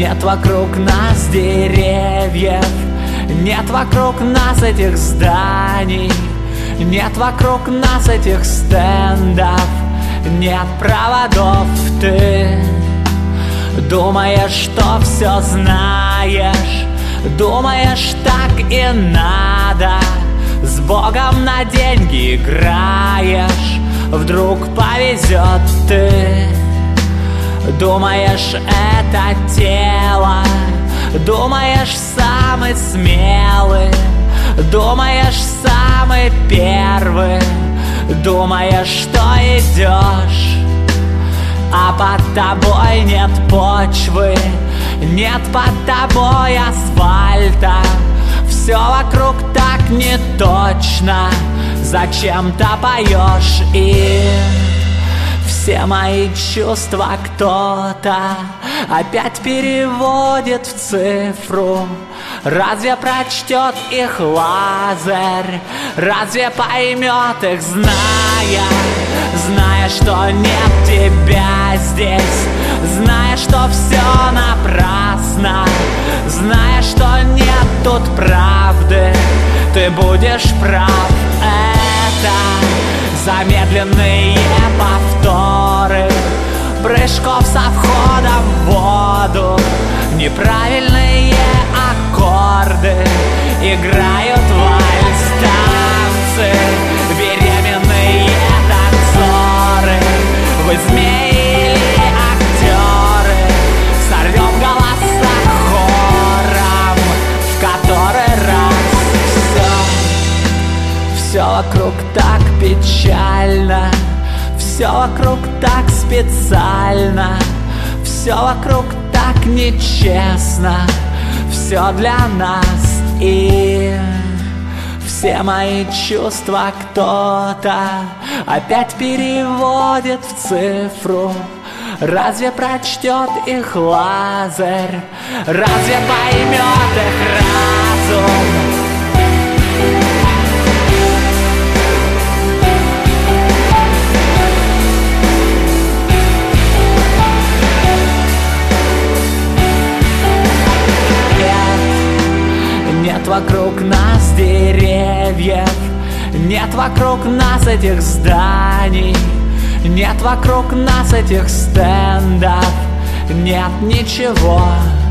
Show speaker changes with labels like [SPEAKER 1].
[SPEAKER 1] Нет вокруг нас деревьев, нет вокруг нас этих зданий, нет вокруг нас этих стендов, нет проводов. Ты думаешь, что все знаешь, думаешь, так и надо. С Богом на деньги играешь, вдруг повезет. Ты думаешь, это тело, думаешь, самый смелый, думаешь, самый первый, думаешь, что идешь, а под тобой нет почвы, нет под тобой асфальта. Все вокруг так не точно, зачем-то поешь. И все мои чувства кто-то опять переводит в цифру. Разве прочтет их лазарь? Разве поймет их, зная, что нет тебя здесь, зная, что все напрасно, зная, что нет тут правды, ты будешь прав. Это замедленные повторы прыжков со входом в воду, неправильные аккорды играют вальс, танцы, беременные танцоры. Вы змеи или актеры, сорвем голоса хором, в который раз все вокруг так печально, все вокруг так специально, все вокруг так нечестно, все для нас. И все мои чувства кто-то опять переводит в цифру. Разве прочтет их лазарь? Разве поймет их разум? Нет вокруг нас деревьев, нет вокруг нас этих зданий, нет вокруг нас этих стендов, нет ничего.